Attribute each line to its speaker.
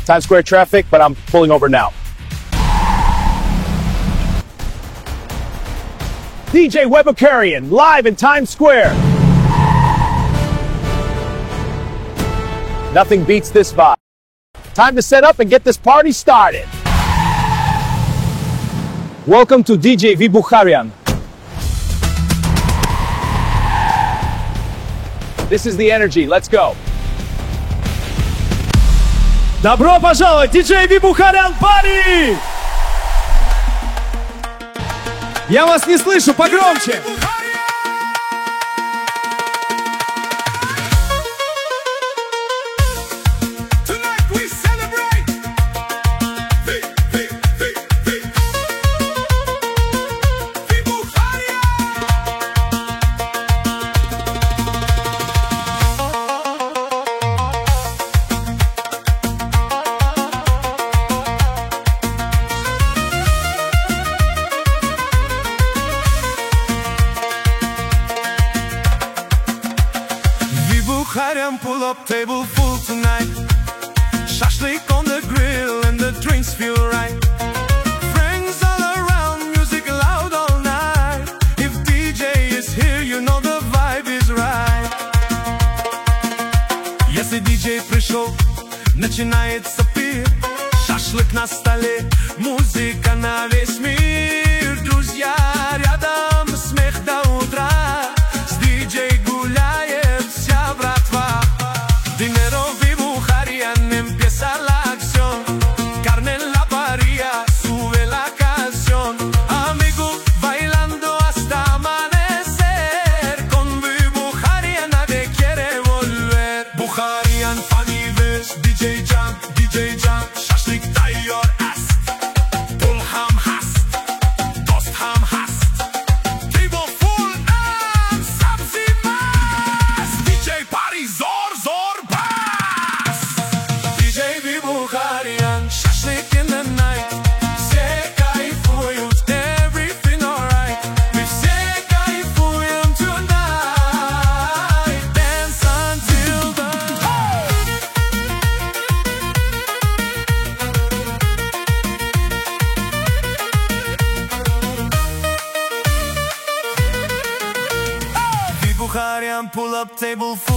Speaker 1: Times Square traffic, but I'm pulling over now. DJ Webakarian, live in Times Square. Nothing beats this vibe. Time to set up and get this party started. Welcome to DJ Wybukharyan. This is the energy. Let's go.
Speaker 2: Добро пожаловать, DJ Wybukharyan Party! Я вас не слышу, погромче!
Speaker 3: Wybukharyan, pull up, table full tonight. Shashlik on the grill and the drinks feel right. Friends all around, music loud all night. If DJ is here, you know the vibe is right. Если DJ пришел, начинается пир. Шашлык на столе, музыка на весь мир. Друзья рядом, смех до утра. С DJ гуляет вся братва. Dinero Wybukharyan, empieza la acción. Carne en la parrilla, sube la canción. Amigo bailando hasta amanecer. Con Wybukharyan nadie quiere volver. Bukharyan, funny verse, DJ Jam, Shashlik tayyor ast. Pul ham hast, dost ham hast. Table full and sabzi mast. DJ party zor zor bas. DJ Wybukharyan, Shashlik in the night. Все кайфуют, everything alright. Мы все кайфуем tonight. Dance until the Wybukharyan, pull up, table full.